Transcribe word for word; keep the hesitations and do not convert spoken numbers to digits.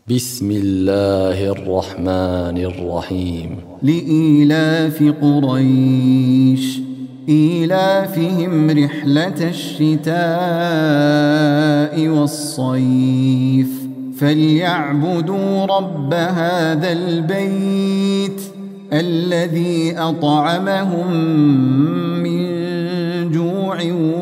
بسم الله الرحمن الرحيم. لإيلاف قريش إيلافهم رحلة الشتاء والصيف فليعبدوا رب هذا البيت الذي أطعمهم من جوع